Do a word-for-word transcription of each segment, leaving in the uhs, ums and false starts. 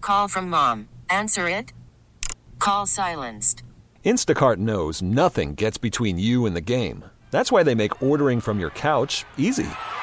Call from mom. Answer it. Call silenced. Instacart knows nothing gets between you and the game. That's why they make ordering from your couch easy.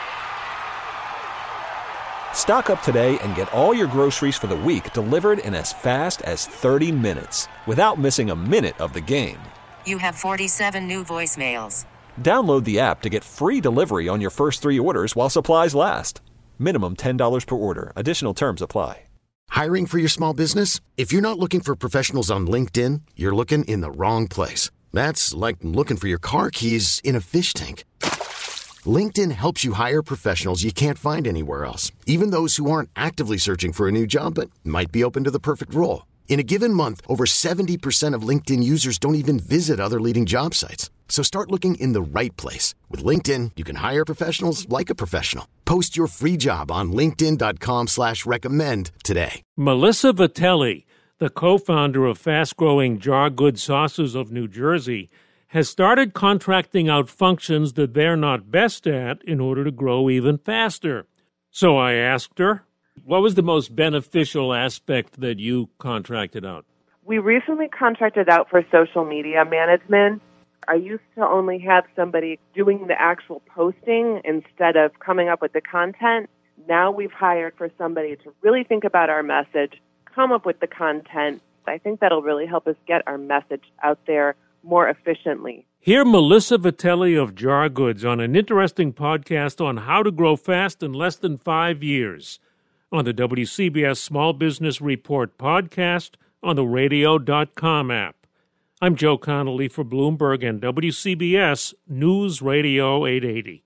Stock up today and get all your groceries for the week delivered in as fast as thirty minutes without missing a minute of the game. You have forty-seven new voicemails. Download the app to get free delivery on your first three orders while supplies last. Minimum ten dollars per order. Additional terms apply. Hiring for your small business? If you're not looking for professionals on LinkedIn, you're looking in the wrong place. That's like looking for your car keys in a fish tank. LinkedIn helps you hire professionals you can't find anywhere else, even those who aren't actively searching for a new job but might be open to the perfect role. In a given month, over seventy percent of LinkedIn users don't even visit other leading job sites. So start looking in the right place. With LinkedIn, you can hire professionals like a professional. Post your free job on linkedin.com slash recommend today. Melissa Vitelli, the co-founder of fast-growing Jar Good Sauces of New Jersey, has started contracting out functions that they're not best at in order to grow even faster. So I asked her, what was the most beneficial aspect that you contracted out? We recently contracted out for social media management. I used to only have somebody doing the actual posting instead of coming up with the content. Now we've hired for somebody to really think about our message, come up with the content. I think that'll really help us get our message out there more efficiently. Hear Melissa Vitelli of Jar Goods on an interesting podcast on how to grow fast in less than five years on the W C B S Small Business Report podcast on the radio dot com app. I'm Joe Connolly for Bloomberg and W C B S News Radio eight eighty.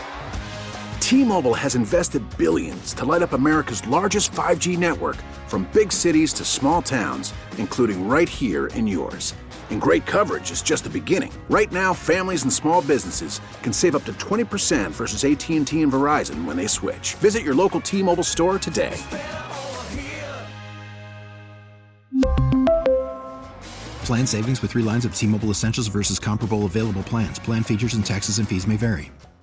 T-Mobile has invested billions to light up America's largest five G network, from big cities to small towns, including right here in yours. And great coverage is just the beginning. Right now, families and small businesses can save up to twenty percent versus A T and T and Verizon when they switch. Visit your local T-Mobile store today. Plan savings with three lines of T-Mobile Essentials versus comparable available plans. Plan features and taxes and fees may vary.